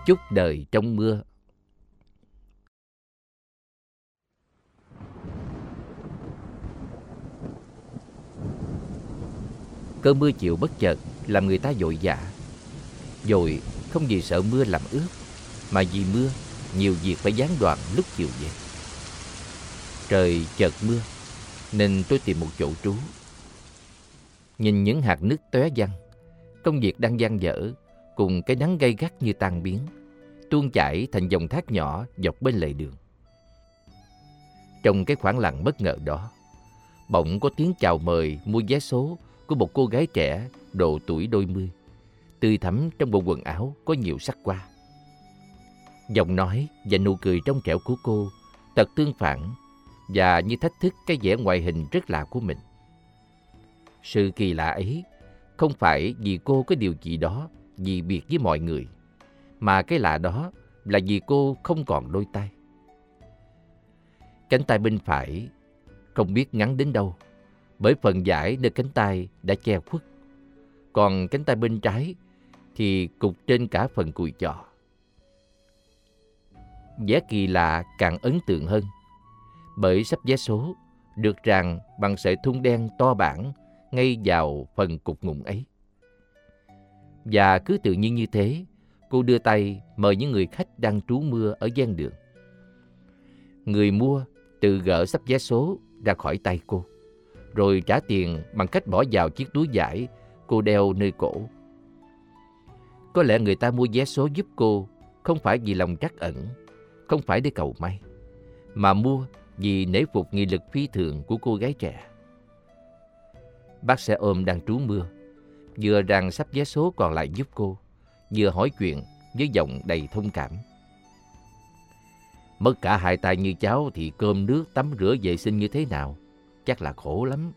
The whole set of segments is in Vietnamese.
Chúc đời trong mưa. Cơn mưa chiều bất chợt làm người ta vội vã. Vội không vì sợ mưa làm ướt, mà vì mưa nhiều việc phải gián đoạn lúc chiều về. Trời chợt mưa nên tôi tìm một chỗ trú. Nhìn những hạt nước tóe văng, công việc đang dang dở cùng cái nắng gay gắt như tan biến, tuôn chảy thành dòng thác nhỏ dọc bên lề đường. Trong cái khoảng lặng bất ngờ đó, bỗng có tiếng chào mời mua vé số của một cô gái trẻ độ tuổi đôi mươi, tươi thắm trong bộ quần áo có nhiều sắc hoa. Giọng nói và nụ cười trong trẻo của cô thật tương phản và như thách thức cái vẻ ngoại hình rất lạ của mình. Sự kỳ lạ ấy không phải vì cô có điều gì đó dị biệt với mọi người, mà cái lạ đó là vì cô không còn đôi tay. Cánh tay bên phải không biết ngắn đến đâu, bởi phần dải nơi cánh tay đã che khuất. Còn cánh tay bên trái thì cụt trên cả phần cùi chọ. Vẻ kỳ lạ càng ấn tượng hơn, bởi sắp vé số được ràng bằng sợi thun đen to bản ngay vào phần cụt ngủn ấy. Và cứ tự nhiên như thế, cô đưa tay mời những người khách đang trú mưa ở ven đường. Người mua tự gỡ sắp vé số ra khỏi tay cô, rồi trả tiền bằng cách bỏ vào chiếc túi vải cô đeo nơi cổ. Có lẽ người ta mua vé số giúp cô không phải vì lòng trắc ẩn, không phải để cầu may, mà mua vì nể phục nghị lực phi thường của cô gái trẻ. Bác xe ôm đang trú mưa, vừa rằng sắp vé số còn lại giúp cô, vừa hỏi chuyện với giọng đầy thông cảm. Mất cả hai tay như cháu thì cơm nước tắm rửa vệ sinh như thế nào? Chắc là khổ lắm.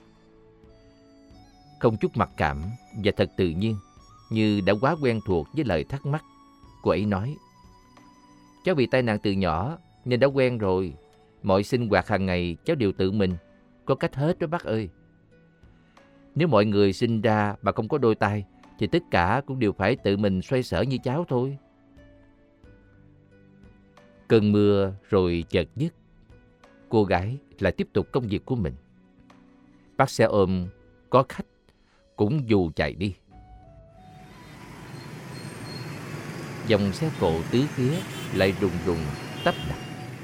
Không chút mặc cảm và thật tự nhiên, như đã quá quen thuộc với lời thắc mắc, cô ấy nói: cháu bị tai nạn từ nhỏ nên đã quen rồi. Mọi sinh hoạt hàng ngày cháu đều tự mình, có cách hết đó bác ơi. Nếu mọi người sinh ra mà không có đôi tay thì tất cả cũng đều phải tự mình xoay sở như cháu thôi. Cơn mưa rồi chợt dứt. Cô gái lại tiếp tục công việc của mình. Bác xe ôm có khách cũng dù chạy đi. Dòng xe cộ tứ phía lại rùng rùng tấp nập.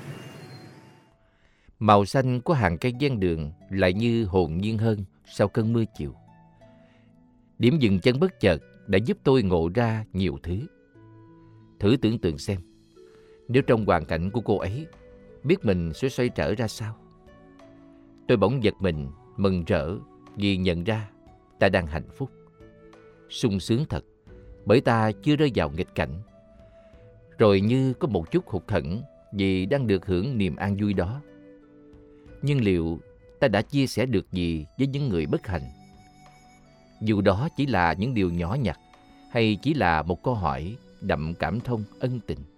Màu xanh của hàng cây ven đường lại như hồn nhiên hơn sau cơn mưa chiều. Điểm dừng chân bất chợt đã giúp tôi ngộ ra nhiều thứ. Thử tưởng tượng xem, nếu trong hoàn cảnh của cô ấy, biết mình sẽ xoay trở ra sao. Tôi bỗng giật mình, mừng rỡ vì nhận ra ta đang hạnh phúc. Sung sướng thật, bởi ta chưa rơi vào nghịch cảnh. Rồi như có một chút hụt hẫng vì đang được hưởng niềm an vui đó. Nhưng liệu ta đã chia sẻ được gì với những người bất hạnh? Dù đó chỉ là những điều nhỏ nhặt hay chỉ là một câu hỏi đậm cảm thông ân tình.